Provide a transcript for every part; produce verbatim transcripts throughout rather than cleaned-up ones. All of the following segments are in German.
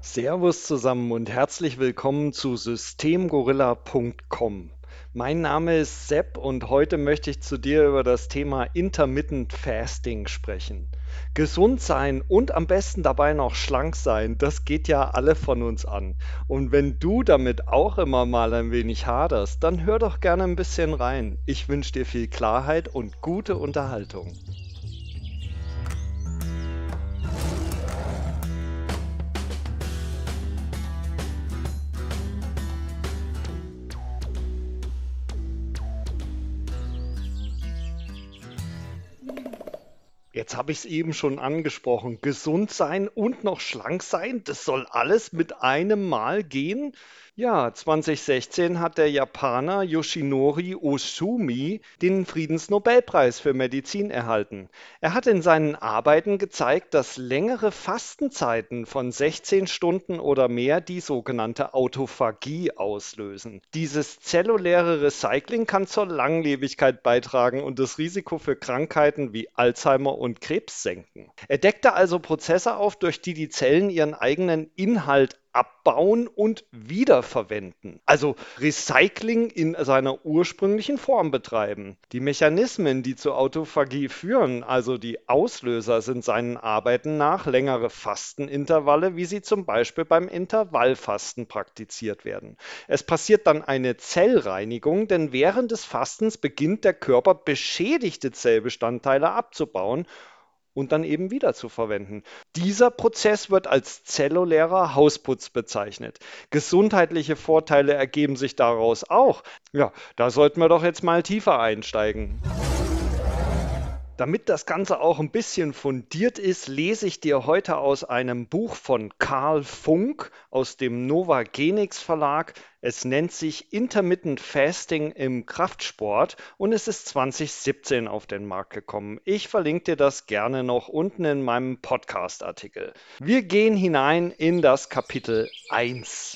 Servus zusammen und herzlich willkommen zu systemgorilla Punkt com. Mein Name ist Sepp und heute möchte ich zu dir über das Thema Intermittent Fasting sprechen. Gesund sein und am besten dabei noch schlank sein, das geht ja alle von uns an. Und wenn du damit auch immer mal ein wenig haderst, dann hör doch gerne ein bisschen rein. Ich wünsche dir viel Klarheit und gute Unterhaltung. Jetzt habe ich es eben schon angesprochen. Gesund sein und noch schlank sein, das soll alles mit einem Mal gehen? Ja, zwanzig sechzehn hat der Japaner Yoshinori Ohsumi den Friedensnobelpreis für Medizin erhalten. Er hat in seinen Arbeiten gezeigt, dass längere Fastenzeiten von sechzehn Stunden oder mehr die sogenannte Autophagie auslösen. Dieses zelluläre Recycling kann zur Langlebigkeit beitragen und das Risiko für Krankheiten wie Alzheimer und Krebs senken. Er deckte also Prozesse auf, durch die die Zellen ihren eigenen Inhalt abbauen und wiederverwenden. Also Recycling in seiner ursprünglichen Form betreiben. Die Mechanismen, die zur Autophagie führen, also die Auslöser, sind seinen Arbeiten nach längere Fastenintervalle, wie sie zum Beispiel beim Intervallfasten praktiziert werden. Es passiert dann eine Zellreinigung, denn während des Fastens beginnt der Körper beschädigte Zellbestandteile abzubauen und dann eben wieder zu verwenden. Dieser Prozess wird als zellulärer Hausputz bezeichnet. Gesundheitliche Vorteile ergeben sich daraus auch. Ja, da sollten wir doch jetzt mal tiefer einsteigen. Damit das Ganze auch ein bisschen fundiert ist, lese ich dir heute aus einem Buch von Karl Funk aus dem Novagenix Verlag. Es nennt sich Intermittent Fasting im Kraftsport und es ist zwanzig siebzehn auf den Markt gekommen. Ich verlinke dir das gerne noch unten in meinem Podcast-Artikel. Wir gehen hinein in das Kapitel eins.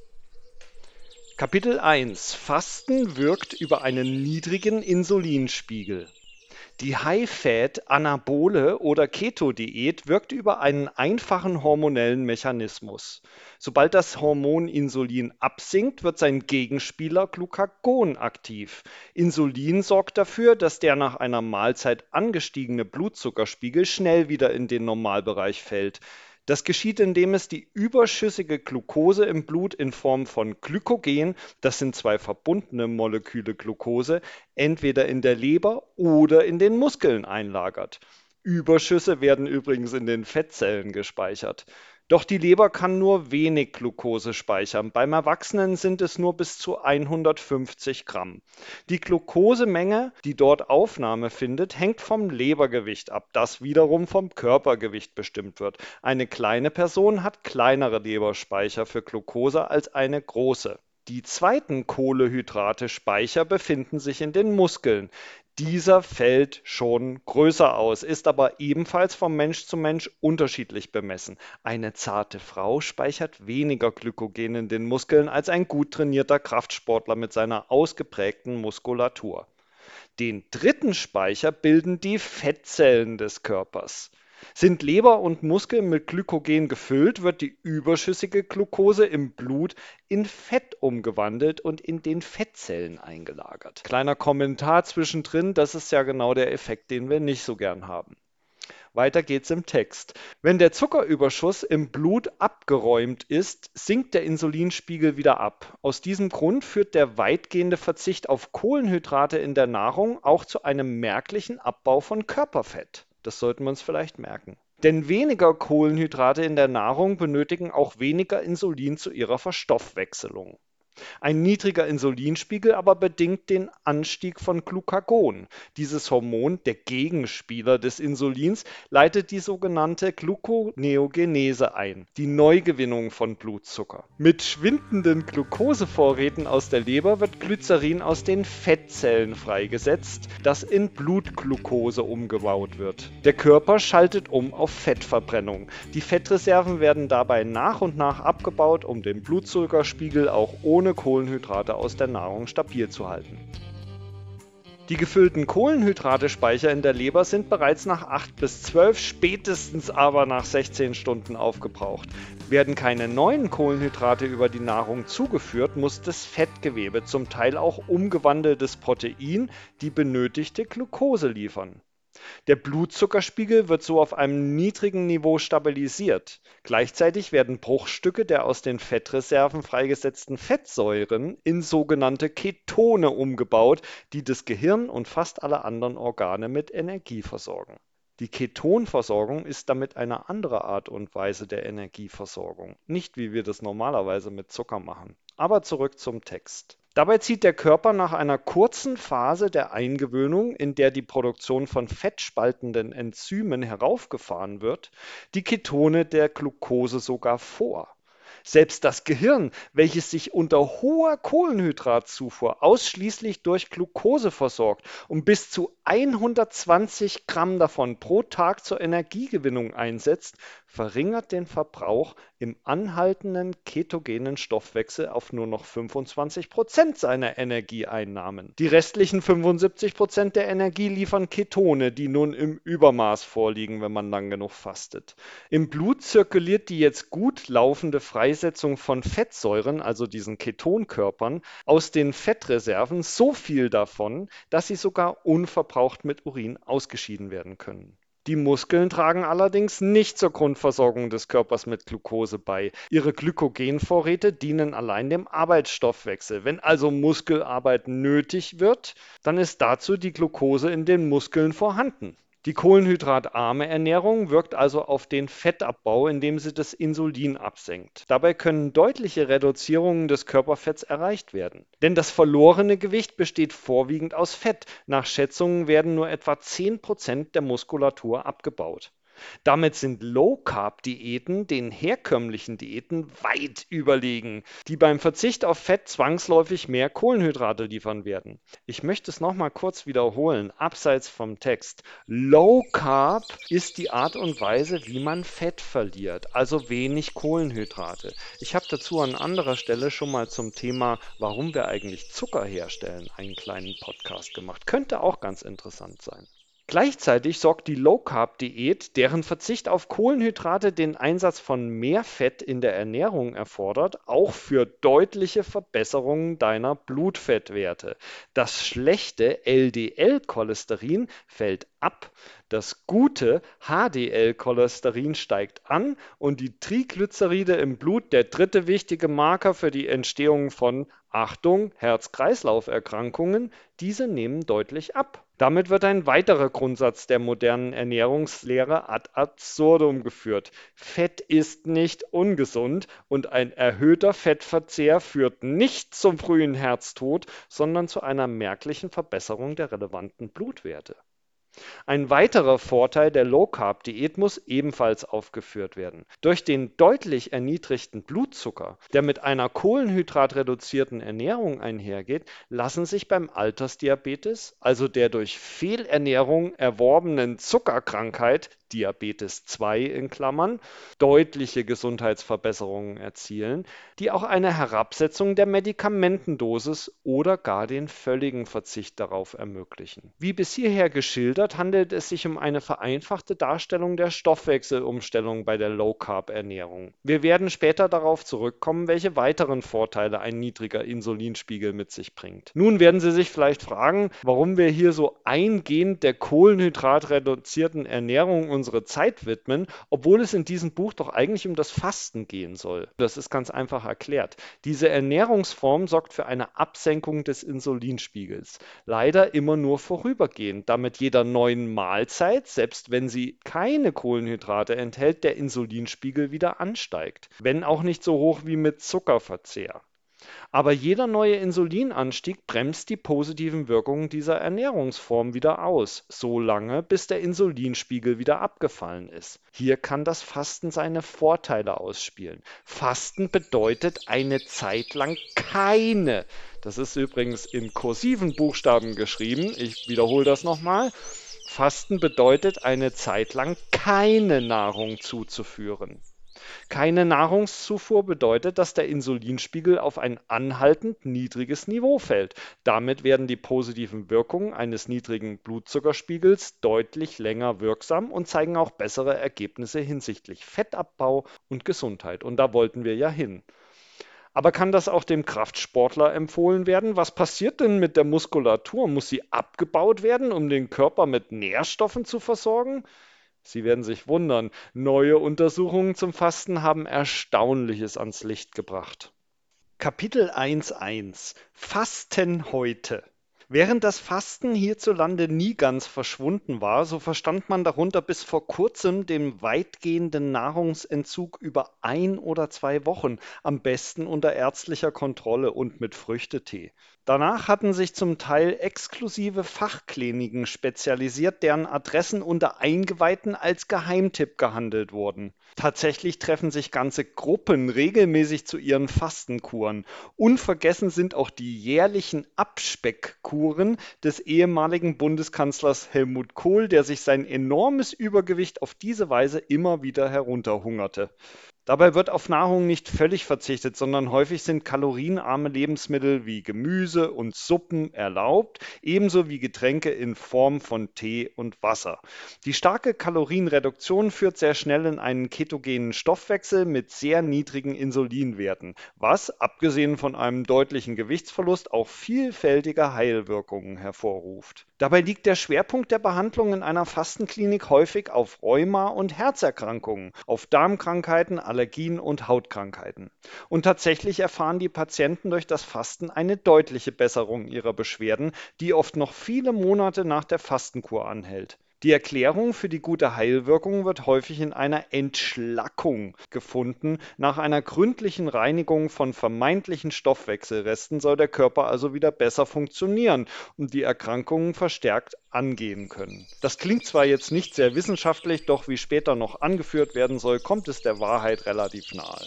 Kapitel eins: Fasten wirkt über einen niedrigen Insulinspiegel. Die High-Fat, Anabole oder Keto-Diät wirkt über einen einfachen hormonellen Mechanismus. Sobald das Hormon Insulin absinkt, wird sein Gegenspieler Glucagon aktiv. Insulin sorgt dafür, dass der nach einer Mahlzeit angestiegene Blutzuckerspiegel schnell wieder in den Normalbereich fällt. Das geschieht, indem es die überschüssige Glucose im Blut in Form von Glykogen, das sind zwei verbundene Moleküle Glucose, entweder in der Leber oder in den Muskeln einlagert. Überschüsse werden übrigens in den Fettzellen gespeichert. Doch die Leber kann nur wenig Glucose speichern. Beim Erwachsenen sind es nur bis zu hundertfünfzig Gramm. Die Glucosemenge, die dort Aufnahme findet, hängt vom Lebergewicht ab, das wiederum vom Körpergewicht bestimmt wird. Eine kleine Person hat kleinere Leberspeicher für Glucose als eine große. Die zweiten Kohlenhydrate-Speicher befinden sich in den Muskeln. Dieser fällt schon größer aus, ist aber ebenfalls vom Mensch zu Mensch unterschiedlich bemessen. Eine zarte Frau speichert weniger Glykogen in den Muskeln als ein gut trainierter Kraftsportler mit seiner ausgeprägten Muskulatur. Den dritten Speicher bilden die Fettzellen des Körpers. Sind Leber und Muskeln mit Glykogen gefüllt, wird die überschüssige Glucose im Blut in Fett umgewandelt und in den Fettzellen eingelagert. Kleiner Kommentar zwischendrin, das ist ja genau der Effekt, den wir nicht so gern haben. Weiter geht's im Text. Wenn der Zuckerüberschuss im Blut abgeräumt ist, sinkt der Insulinspiegel wieder ab. Aus diesem Grund führt der weitgehende Verzicht auf Kohlenhydrate in der Nahrung auch zu einem merklichen Abbau von Körperfett. Das sollten wir uns vielleicht merken. Denn weniger Kohlenhydrate in der Nahrung benötigen auch weniger Insulin zu ihrer Verstoffwechselung. Ein niedriger Insulinspiegel aber bedingt den Anstieg von Glucagon. Dieses Hormon, der Gegenspieler des Insulins, leitet die sogenannte Gluconeogenese ein, die Neugewinnung von Blutzucker. Mit schwindenden Glukosevorräten aus der Leber wird Glycerin aus den Fettzellen freigesetzt, das in Blutglucose umgebaut wird. Der Körper schaltet um auf Fettverbrennung. Die Fettreserven werden dabei nach und nach abgebaut, um den Blutzuckerspiegel auch ohne Kohlenhydrate aus der Nahrung stabil zu halten. Die gefüllten Kohlenhydratespeicher in der Leber sind bereits nach acht bis zwölf, spätestens aber nach sechzehn Stunden aufgebraucht. Werden keine neuen Kohlenhydrate über die Nahrung zugeführt, muss das Fettgewebe, zum Teil auch umgewandeltes Protein, die benötigte Glucose liefern. Der Blutzuckerspiegel wird so auf einem niedrigen Niveau stabilisiert. Gleichzeitig werden Bruchstücke der aus den Fettreserven freigesetzten Fettsäuren in sogenannte Ketone umgebaut, die das Gehirn und fast alle anderen Organe mit Energie versorgen. Die Ketonversorgung ist damit eine andere Art und Weise der Energieversorgung, nicht wie wir das normalerweise mit Zucker machen. Aber zurück zum Text. Dabei zieht der Körper nach einer kurzen Phase der Eingewöhnung, in der die Produktion von fettspaltenden Enzymen heraufgefahren wird, die Ketone der Glucose sogar vor. Selbst das Gehirn, welches sich unter hoher Kohlenhydratzufuhr ausschließlich durch Glucose versorgt und bis zu hundertzwanzig Gramm davon pro Tag zur Energiegewinnung einsetzt, verringert den Verbrauch im anhaltenden ketogenen Stoffwechsel auf nur noch fünfundzwanzig Prozent seiner Energieeinnahmen. Die restlichen fünfundsiebzig Prozent der Energie liefern Ketone, die nun im Übermaß vorliegen, wenn man lang genug fastet. Im Blut zirkuliert die jetzt gut laufende Freisetzung von Fettsäuren, also diesen Ketonkörpern, aus den Fettreserven so viel davon, dass sie sogar unverbraucht mit Urin ausgeschieden werden können. Die Muskeln tragen allerdings nicht zur Grundversorgung des Körpers mit Glucose bei. Ihre Glykogenvorräte dienen allein dem Arbeitsstoffwechsel. Wenn also Muskelarbeit nötig wird, dann ist dazu die Glucose in den Muskeln vorhanden. Die kohlenhydratarme Ernährung wirkt also auf den Fettabbau, indem sie das Insulin absenkt. Dabei können deutliche Reduzierungen des Körperfetts erreicht werden. Denn das verlorene Gewicht besteht vorwiegend aus Fett. Nach Schätzungen werden nur etwa zehn Prozent der Muskulatur abgebaut. Damit sind Low-Carb-Diäten den herkömmlichen Diäten weit überlegen, die beim Verzicht auf Fett zwangsläufig mehr Kohlenhydrate liefern werden. Ich möchte es nochmal kurz wiederholen, abseits vom Text. Low-Carb ist die Art und Weise, wie man Fett verliert, also wenig Kohlenhydrate. Ich habe dazu an anderer Stelle schon mal zum Thema, warum wir eigentlich Zucker herstellen, einen kleinen Podcast gemacht. Könnte auch ganz interessant sein. Gleichzeitig sorgt die Low-Carb-Diät, deren Verzicht auf Kohlenhydrate den Einsatz von mehr Fett in der Ernährung erfordert, auch für deutliche Verbesserungen deiner Blutfettwerte. Das schlechte L D L-Cholesterin fällt ab, das gute H D L-Cholesterin steigt an und die Triglyceride im Blut, der dritte wichtige Marker für die Entstehung von, Achtung, Herz-Kreislauf-Erkrankungen, diese nehmen deutlich ab. Damit wird ein weiterer Grundsatz der modernen Ernährungslehre ad absurdum geführt. Fett ist nicht ungesund und ein erhöhter Fettverzehr führt nicht zum frühen Herztod, sondern zu einer merklichen Verbesserung der relevanten Blutwerte. Ein weiterer Vorteil der Low-Carb-Diät muss ebenfalls aufgeführt werden. Durch den deutlich erniedrigten Blutzucker, der mit einer kohlenhydratreduzierten Ernährung einhergeht, lassen sich beim Altersdiabetes, also der durch Fehlernährung erworbenen Zuckerkrankheit, Diabetes zwei in Klammern, deutliche Gesundheitsverbesserungen erzielen, die auch eine Herabsetzung der Medikamentendosis oder gar den völligen Verzicht darauf ermöglichen. Wie bis hierher geschildert, handelt es sich um eine vereinfachte Darstellung der Stoffwechselumstellung bei der Low-Carb-Ernährung. Wir werden später darauf zurückkommen, welche weiteren Vorteile ein niedriger Insulinspiegel mit sich bringt. Nun werden Sie sich vielleicht fragen, warum wir hier so eingehend der kohlenhydratreduzierten Ernährung unsere Zeit widmen, obwohl es in diesem Buch doch eigentlich um das Fasten gehen soll. Das ist ganz einfach erklärt. Diese Ernährungsform sorgt für eine Absenkung des Insulinspiegels. Leider immer nur vorübergehend, da mit jeder neuen Mahlzeit, selbst wenn sie keine Kohlenhydrate enthält, der Insulinspiegel wieder ansteigt. Wenn auch nicht so hoch wie mit Zuckerverzehr. Aber jeder neue Insulinanstieg bremst die positiven Wirkungen dieser Ernährungsform wieder aus, so lange, bis der Insulinspiegel wieder abgefallen ist. Hier kann das Fasten seine Vorteile ausspielen. Fasten bedeutet eine Zeit lang keine, das ist übrigens in kursiven Buchstaben geschrieben, ich wiederhole das nochmal, Fasten bedeutet eine Zeit lang keine Nahrung zuzuführen. Keine Nahrungszufuhr bedeutet, dass der Insulinspiegel auf ein anhaltend niedriges Niveau fällt. Damit werden die positiven Wirkungen eines niedrigen Blutzuckerspiegels deutlich länger wirksam und zeigen auch bessere Ergebnisse hinsichtlich Fettabbau und Gesundheit. Und da wollten wir ja hin. Aber kann das auch dem Kraftsportler empfohlen werden? Was passiert denn mit der Muskulatur? Muss sie abgebaut werden, um den Körper mit Nährstoffen zu versorgen? Sie werden sich wundern, neue Untersuchungen zum Fasten haben Erstaunliches ans Licht gebracht. Kapitel eins Punkt eins Fasten heute. Während das Fasten hierzulande nie ganz verschwunden war, so verstand man darunter bis vor kurzem den weitgehenden Nahrungsentzug über ein oder zwei Wochen, am besten unter ärztlicher Kontrolle und mit Früchtetee. Danach hatten sich zum Teil exklusive Fachkliniken spezialisiert, deren Adressen unter Eingeweihten als Geheimtipp gehandelt wurden. Tatsächlich treffen sich ganze Gruppen regelmäßig zu ihren Fastenkuren. Unvergessen sind auch die jährlichen Abspeckkuren des ehemaligen Bundeskanzlers Helmut Kohl, der sich sein enormes Übergewicht auf diese Weise immer wieder herunterhungerte. Dabei wird auf Nahrung nicht völlig verzichtet, sondern häufig sind kalorienarme Lebensmittel wie Gemüse und Suppen erlaubt, ebenso wie Getränke in Form von Tee und Wasser. Die starke Kalorienreduktion führt sehr schnell in einen ketogenen Stoffwechsel mit sehr niedrigen Insulinwerten, was, abgesehen von einem deutlichen Gewichtsverlust, auch vielfältige Heilwirkungen hervorruft. Dabei liegt der Schwerpunkt der Behandlung in einer Fastenklinik häufig auf Rheuma und Herzerkrankungen, auf Darmkrankheiten, Allergien und Hautkrankheiten. Und tatsächlich erfahren die Patienten durch das Fasten eine deutliche Besserung ihrer Beschwerden, die oft noch viele Monate nach der Fastenkur anhält. Die Erklärung für die gute Heilwirkung wird häufig in einer Entschlackung gefunden. Nach einer gründlichen Reinigung von vermeintlichen Stoffwechselresten soll der Körper also wieder besser funktionieren und die Erkrankungen verstärkt angehen können. Das klingt zwar jetzt nicht sehr wissenschaftlich, doch wie später noch angeführt werden soll, kommt es der Wahrheit relativ nahe.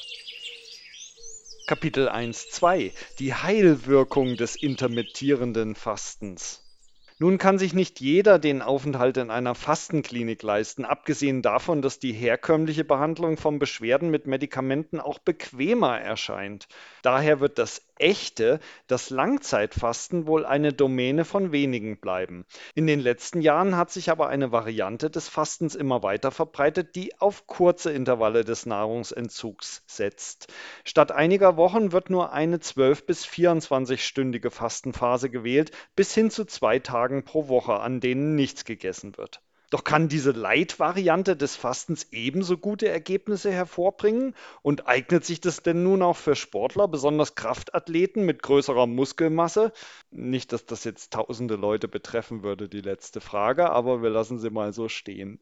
Kapitel eins Punkt zwei Die Heilwirkung des intermittierenden Fastens. Nun kann sich nicht jeder den Aufenthalt in einer Fastenklinik leisten, abgesehen davon, dass die herkömmliche Behandlung von Beschwerden mit Medikamenten auch bequemer erscheint. Daher wird das echte, das Langzeitfasten wohl eine Domäne von wenigen bleiben. In den letzten Jahren hat sich aber eine Variante des Fastens immer weiter verbreitet, die auf kurze Intervalle des Nahrungsentzugs setzt. Statt einiger Wochen wird nur eine zwölf- bis vierundzwanzig-stündige Fastenphase gewählt, bis hin zu zwei Tagen pro Woche, an denen nichts gegessen wird. Doch kann diese Light-Variante des Fastens ebenso gute Ergebnisse hervorbringen? Und eignet sich das denn nun auch für Sportler, besonders Kraftathleten mit größerer Muskelmasse? Nicht, dass das jetzt tausende Leute betreffen würde, die letzte Frage, aber wir lassen sie mal so stehen.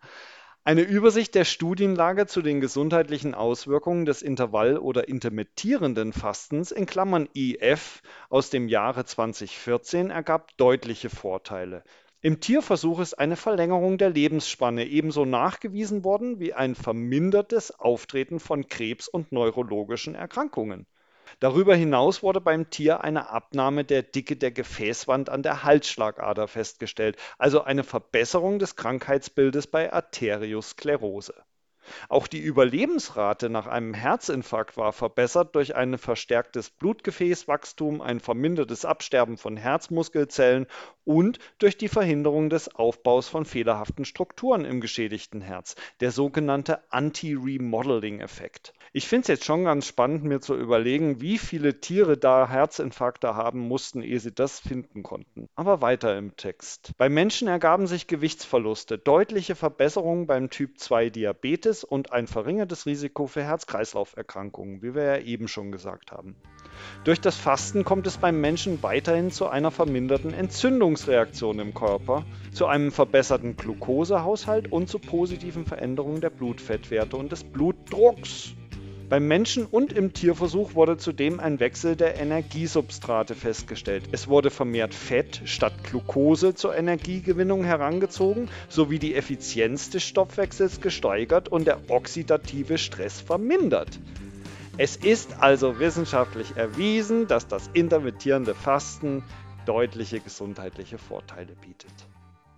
Eine Übersicht der Studienlage zu den gesundheitlichen Auswirkungen des Intervall- oder intermittierenden Fastens in Klammern I F aus dem Jahre zweitausendvierzehn ergab deutliche Vorteile. Im Tierversuch ist eine Verlängerung der Lebensspanne ebenso nachgewiesen worden wie ein vermindertes Auftreten von Krebs und neurologischen Erkrankungen. Darüber hinaus wurde beim Tier eine Abnahme der Dicke der Gefäßwand an der Halsschlagader festgestellt, also eine Verbesserung des Krankheitsbildes bei Arteriosklerose. Auch die Überlebensrate nach einem Herzinfarkt war verbessert durch ein verstärktes Blutgefäßwachstum, ein vermindertes Absterben von Herzmuskelzellen und durch die Verhinderung des Aufbaus von fehlerhaften Strukturen im geschädigten Herz, der sogenannte Anti-Remodeling-Effekt. Ich finde es jetzt schon ganz spannend, mir zu überlegen, wie viele Tiere da Herzinfarkte haben mussten, ehe sie das finden konnten. Aber weiter im Text. Bei Menschen ergaben sich Gewichtsverluste, deutliche Verbesserungen beim Typ zwei Diabetes und ein verringertes Risiko für Herz-Kreislauf-Erkrankungen, wie wir ja eben schon gesagt haben. Durch das Fasten kommt es beim Menschen weiterhin zu einer verminderten Entzündungsreaktion im Körper, zu einem verbesserten Glukosehaushalt und zu positiven Veränderungen der Blutfettwerte und des Blutdrucks. Beim Menschen und im Tierversuch wurde zudem ein Wechsel der Energiesubstrate festgestellt. Es wurde vermehrt Fett statt Glucose zur Energiegewinnung herangezogen, sowie die Effizienz des Stoffwechsels gesteigert und der oxidative Stress vermindert. Es ist also wissenschaftlich erwiesen, dass das intermittierende Fasten deutliche gesundheitliche Vorteile bietet.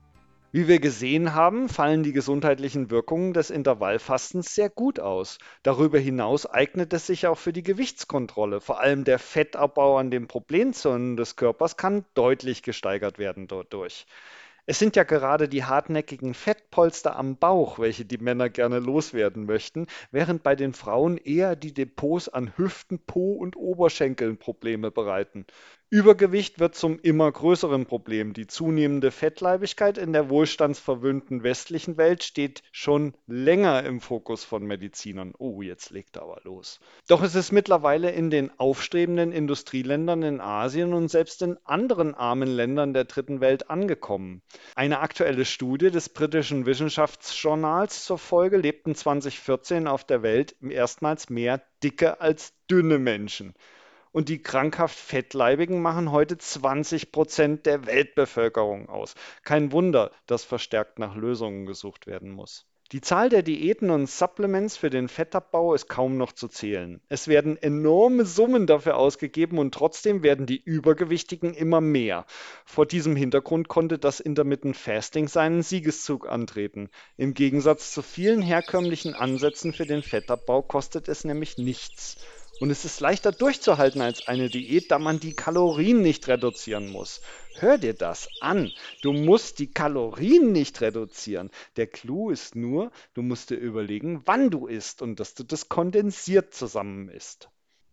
Wie wir gesehen haben, fallen die gesundheitlichen Wirkungen des Intervallfastens sehr gut aus. Darüber hinaus eignet es sich auch für die Gewichtskontrolle. Vor allem der Fettabbau an den Problemzonen des Körpers kann deutlich gesteigert werden dadurch. Es sind ja gerade die hartnäckigen Fettpolster am Bauch, welche die Männer gerne loswerden möchten, während bei den Frauen eher die Depots an Hüften, Po und Oberschenkeln Probleme bereiten. Übergewicht wird zum immer größeren Problem. Die zunehmende Fettleibigkeit in der wohlstandsverwöhnten westlichen Welt steht schon länger im Fokus von Medizinern. Oh, jetzt legt er aber los. Doch es ist mittlerweile in den aufstrebenden Industrieländern in Asien und selbst in anderen armen Ländern der dritten Welt angekommen. Eine aktuelle Studie des britischen Wissenschaftsjournals zufolge lebten zweitausendvierzehn auf der Welt erstmals mehr dicke als dünne Menschen. Und die krankhaft Fettleibigen machen heute zwanzig Prozent der Weltbevölkerung aus. Kein Wunder, dass verstärkt nach Lösungen gesucht werden muss. Die Zahl der Diäten und Supplements für den Fettabbau ist kaum noch zu zählen. Es werden enorme Summen dafür ausgegeben und trotzdem werden die Übergewichtigen immer mehr. Vor diesem Hintergrund konnte das Intermittent Fasting seinen Siegeszug antreten. Im Gegensatz zu vielen herkömmlichen Ansätzen für den Fettabbau kostet es nämlich nichts. Und es ist leichter durchzuhalten als eine Diät, da man die Kalorien nicht reduzieren muss. Hör dir das an. Du musst die Kalorien nicht reduzieren. Der Clou ist nur, du musst dir überlegen, wann du isst und dass du das kondensiert zusammen isst.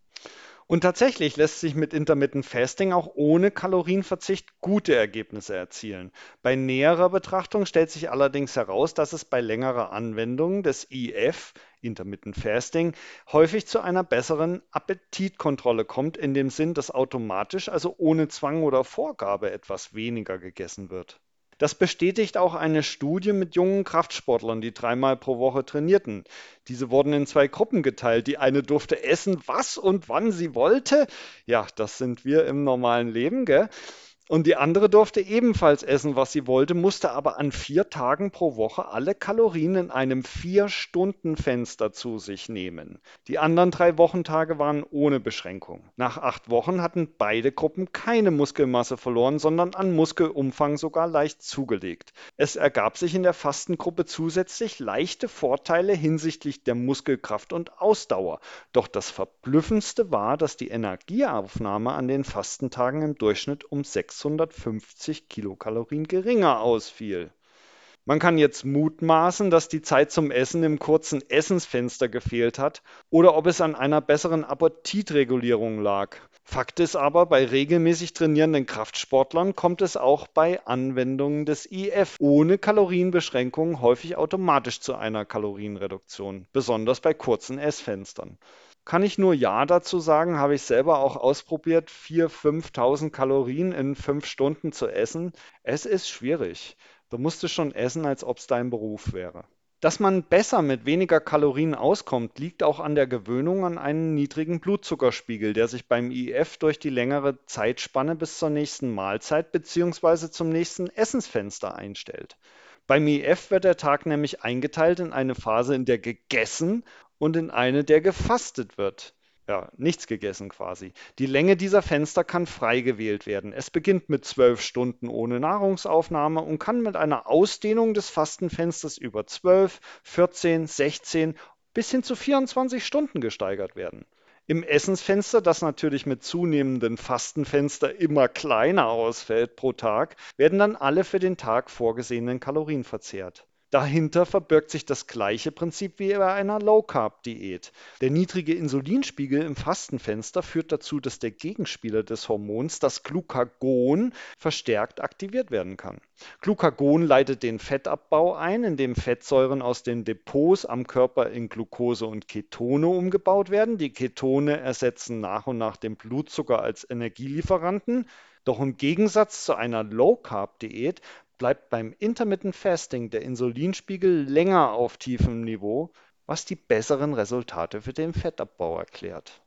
Und tatsächlich lässt sich mit Intermittent Fasting auch ohne Kalorienverzicht gute Ergebnisse erzielen. Bei näherer Betrachtung stellt sich allerdings heraus, dass es bei längerer Anwendung des I F, Intermittent Fasting, häufig zu einer besseren Appetitkontrolle kommt, in dem Sinn, dass automatisch, also ohne Zwang oder Vorgabe, etwas weniger gegessen wird. Das bestätigt auch eine Studie mit jungen Kraftsportlern, die dreimal pro Woche trainierten. Diese wurden in zwei Gruppen geteilt. Die eine durfte essen, was und wann sie wollte. Ja, das sind wir im normalen Leben, gell? Und die andere durfte ebenfalls essen, was sie wollte, musste aber an vier Tagen pro Woche alle Kalorien in einem Vier-Stunden-Fenster zu sich nehmen. Die anderen drei Wochentage waren ohne Beschränkung. Nach acht Wochen hatten beide Gruppen keine Muskelmasse verloren, sondern an Muskelumfang sogar leicht zugelegt. Es ergab sich in der Fastengruppe zusätzlich leichte Vorteile hinsichtlich der Muskelkraft und Ausdauer. Doch das Verblüffendste war, dass die Energieaufnahme an den Fastentagen im Durchschnitt um sechshundertfünfzig Kilokalorien geringer ausfiel. Man kann jetzt mutmaßen, dass die Zeit zum Essen im kurzen Essensfenster gefehlt hat oder ob es an einer besseren Appetitregulierung lag. Fakt ist aber, bei regelmäßig trainierenden Kraftsportlern kommt es auch bei Anwendungen des I F ohne Kalorienbeschränkung häufig automatisch zu einer Kalorienreduktion, besonders bei kurzen Essfenstern. Kann ich nur Ja dazu sagen, habe ich selber auch ausprobiert, viertausend, fünftausend Kalorien in fünf Stunden zu essen. Es ist schwierig. Du musst es schon essen, als ob es dein Beruf wäre. Dass man besser mit weniger Kalorien auskommt, liegt auch an der Gewöhnung an einen niedrigen Blutzuckerspiegel, der sich beim I F durch die längere Zeitspanne bis zur nächsten Mahlzeit bzw. zum nächsten Essensfenster einstellt. Beim I F wird der Tag nämlich eingeteilt in eine Phase, in der gegessen und in eine, der gefastet wird. Ja, nichts gegessen quasi. Die Länge dieser Fenster kann frei gewählt werden. Es beginnt mit zwölf Stunden ohne Nahrungsaufnahme und kann mit einer Ausdehnung des Fastenfensters über zwölf, vierzehn, sechzehn bis hin zu vierundzwanzig Stunden gesteigert werden. Im Essensfenster, das natürlich mit zunehmendem Fastenfenster immer kleiner ausfällt pro Tag, werden dann alle für den Tag vorgesehenen Kalorien verzehrt. Dahinter verbirgt sich das gleiche Prinzip wie bei einer Low-Carb-Diät. Der niedrige Insulinspiegel im Fastenfenster führt dazu, dass der Gegenspieler des Hormons, das Glucagon, verstärkt aktiviert werden kann. Glucagon leitet den Fettabbau ein, indem Fettsäuren aus den Depots am Körper in Glucose und Ketone umgebaut werden. Die Ketone ersetzen nach und nach den Blutzucker als Energielieferanten. Doch im Gegensatz zu einer Low-Carb-Diät bleibt beim Intermittent Fasting der Insulinspiegel länger auf tiefem Niveau, was die besseren Resultate für den Fettabbau erklärt.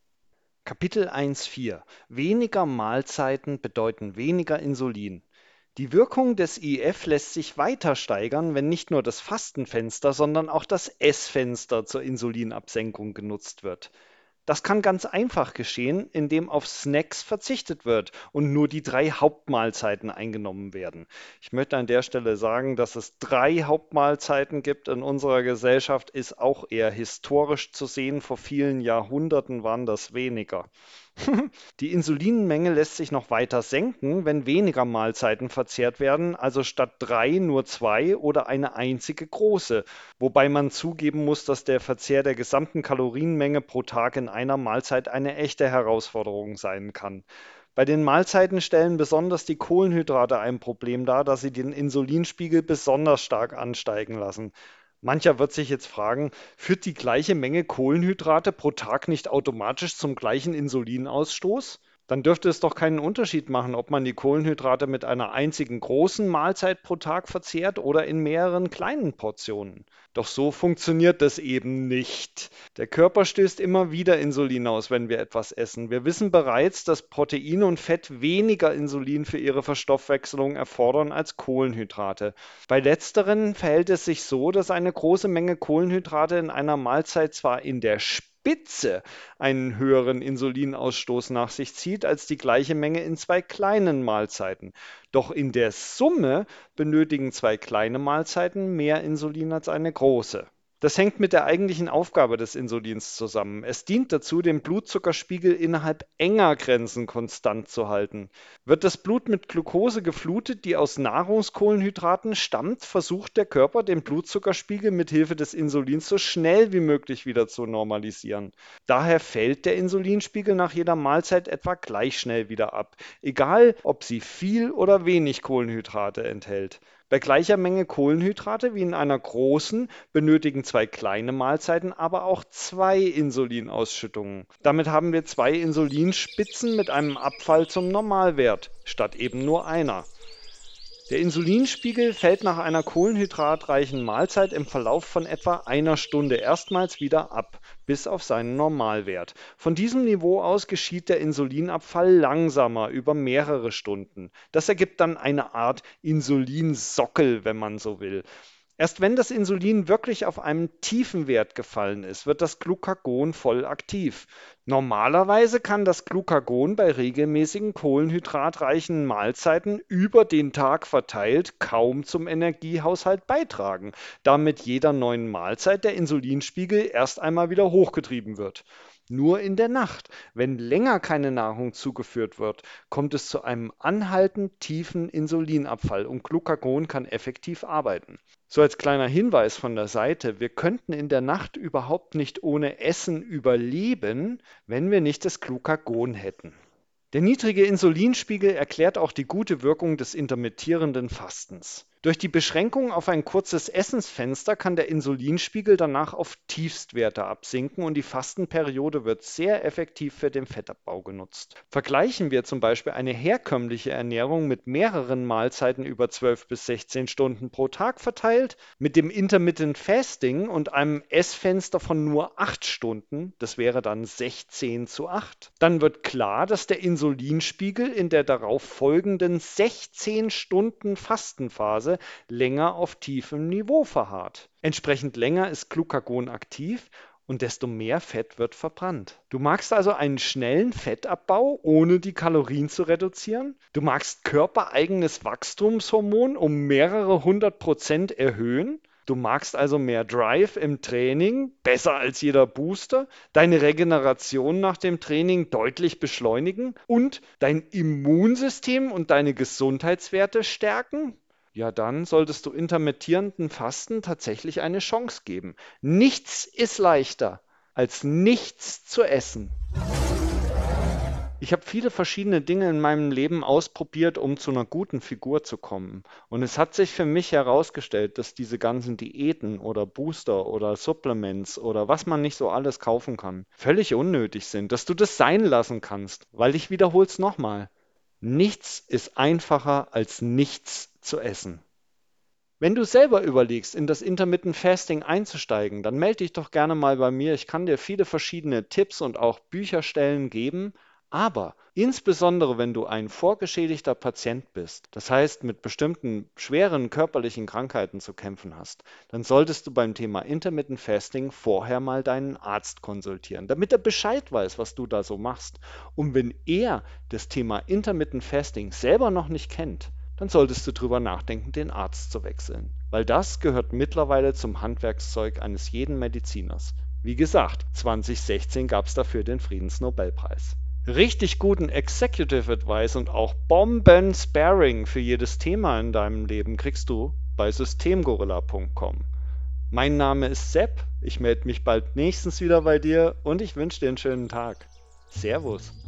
Kapitel eins Punkt vier Weniger Mahlzeiten bedeuten weniger Insulin. Die Wirkung des I F lässt sich weiter steigern, wenn nicht nur das Fastenfenster, sondern auch das Essfenster zur Insulinabsenkung genutzt wird. Das kann ganz einfach geschehen, indem auf Snacks verzichtet wird und nur die drei Hauptmahlzeiten eingenommen werden. Ich möchte an der Stelle sagen, dass es drei Hauptmahlzeiten gibt in unserer Gesellschaft, ist auch eher historisch zu sehen. Vor vielen Jahrhunderten waren das weniger. Die Insulinmenge lässt sich noch weiter senken, wenn weniger Mahlzeiten verzehrt werden, also statt drei nur zwei oder eine einzige große. Wobei man zugeben muss, dass der Verzehr der gesamten Kalorienmenge pro Tag in einer Mahlzeit eine echte Herausforderung sein kann. Bei den Mahlzeiten stellen besonders die Kohlenhydrate ein Problem dar, da sie den Insulinspiegel besonders stark ansteigen lassen. Mancher wird sich jetzt fragen, führt die gleiche Menge Kohlenhydrate pro Tag nicht automatisch zum gleichen Insulinausstoß? Dann dürfte es doch keinen Unterschied machen, ob man die Kohlenhydrate mit einer einzigen großen Mahlzeit pro Tag verzehrt oder in mehreren kleinen Portionen. Doch so funktioniert das eben nicht. Der Körper stößt immer wieder Insulin aus, wenn wir etwas essen. Wir wissen bereits, dass Protein und Fett weniger Insulin für ihre Verstoffwechselung erfordern als Kohlenhydrate. Bei letzteren verhält es sich so, dass eine große Menge Kohlenhydrate in einer Mahlzeit zwar in der Spitze einen höheren Insulinausstoß nach sich zieht als die gleiche Menge in zwei kleinen Mahlzeiten. Doch in der Summe benötigen zwei kleine Mahlzeiten mehr Insulin als eine große. Das hängt mit der eigentlichen Aufgabe des Insulins zusammen. Es dient dazu, den Blutzuckerspiegel innerhalb enger Grenzen konstant zu halten. Wird das Blut mit Glucose geflutet, die aus Nahrungskohlenhydraten stammt, versucht der Körper, den Blutzuckerspiegel mit Hilfe des Insulins so schnell wie möglich wieder zu normalisieren. Daher fällt der Insulinspiegel nach jeder Mahlzeit etwa gleich schnell wieder ab, egal ob sie viel oder wenig Kohlenhydrate enthält. Bei gleicher Menge Kohlenhydrate wie in einer großen benötigen zwei kleine Mahlzeiten aber auch zwei Insulinausschüttungen. Damit haben wir zwei Insulinspitzen mit einem Abfall zum Normalwert, statt eben nur einer. Der Insulinspiegel fällt nach einer kohlenhydratreichen Mahlzeit im Verlauf von etwa einer Stunde erstmals wieder ab, bis auf seinen Normalwert. Von diesem Niveau aus geschieht der Insulinabfall langsamer über mehrere Stunden. Das ergibt dann eine Art Insulinsockel, wenn man so will. Erst wenn das Insulin wirklich auf einem tiefen Wert gefallen ist, wird das Glucagon voll aktiv. Normalerweise kann das Glucagon bei regelmäßigen kohlenhydratreichen Mahlzeiten über den Tag verteilt kaum zum Energiehaushalt beitragen, da mit jeder neuen Mahlzeit der Insulinspiegel erst einmal wieder hochgetrieben wird. Nur in der Nacht, wenn länger keine Nahrung zugeführt wird, kommt es zu einem anhaltend tiefen Insulinabfall und Glucagon kann effektiv arbeiten. So als kleiner Hinweis von der Seite, wir könnten in der Nacht überhaupt nicht ohne Essen überleben, wenn wir nicht das Glucagon hätten. Der niedrige Insulinspiegel erklärt auch die gute Wirkung des intermittierenden Fastens. Durch die Beschränkung auf ein kurzes Essensfenster kann der Insulinspiegel danach auf Tiefstwerte absinken und die Fastenperiode wird sehr effektiv für den Fettabbau genutzt. Vergleichen wir zum Beispiel eine herkömmliche Ernährung mit mehreren Mahlzeiten über zwölf bis sechzehn Stunden pro Tag verteilt mit dem Intermittent Fasting und einem Essfenster von nur acht Stunden, das wäre dann sechzehn zu acht, dann wird klar, dass der Insulinspiegel in der darauf folgenden sechzehn Stunden Fastenphase länger auf tiefem Niveau verharrt. Entsprechend länger ist Glucagon aktiv und desto mehr Fett wird verbrannt. Du magst also einen schnellen Fettabbau, ohne die Kalorien zu reduzieren? Du magst körpereigenes Wachstumshormon um mehrere hundert Prozent erhöhen? Du magst also mehr Drive im Training, besser als jeder Booster, deine Regeneration nach dem Training deutlich beschleunigen und dein Immunsystem und deine Gesundheitswerte stärken? Ja, dann solltest du intermittierenden Fasten tatsächlich eine Chance geben. Nichts ist leichter, als nichts zu essen. Ich habe viele verschiedene Dinge in meinem Leben ausprobiert, um zu einer guten Figur zu kommen. Und es hat sich für mich herausgestellt, dass diese ganzen Diäten oder Booster oder Supplements oder was man nicht so alles kaufen kann, völlig unnötig sind, dass du das sein lassen kannst, weil ich wiederhole es nochmal. Nichts ist einfacher als nichts zu essen. Wenn du selber überlegst, in das Intermittent Fasting einzusteigen, dann melde dich doch gerne mal bei mir. Ich kann dir viele verschiedene Tipps und auch Bücherstellen geben. Aber insbesondere wenn du ein vorgeschädigter Patient bist, das heißt mit bestimmten schweren körperlichen Krankheiten zu kämpfen hast, dann solltest du beim Thema Intermittent Fasting vorher mal deinen Arzt konsultieren, damit er Bescheid weiß, was du da so machst. Und wenn er das Thema Intermittent Fasting selber noch nicht kennt, dann solltest du drüber nachdenken, den Arzt zu wechseln, weil das gehört mittlerweile zum Handwerkszeug eines jeden Mediziners. Wie gesagt, zweitausendsechzehn gab es dafür den Friedensnobelpreis. Richtig guten Executive Advice und auch Bomben-Sparring für jedes Thema in deinem Leben kriegst du bei systemgorilla punkt com. Mein Name ist Sepp, ich melde mich bald nächstens wieder bei dir und ich wünsche dir einen schönen Tag. Servus.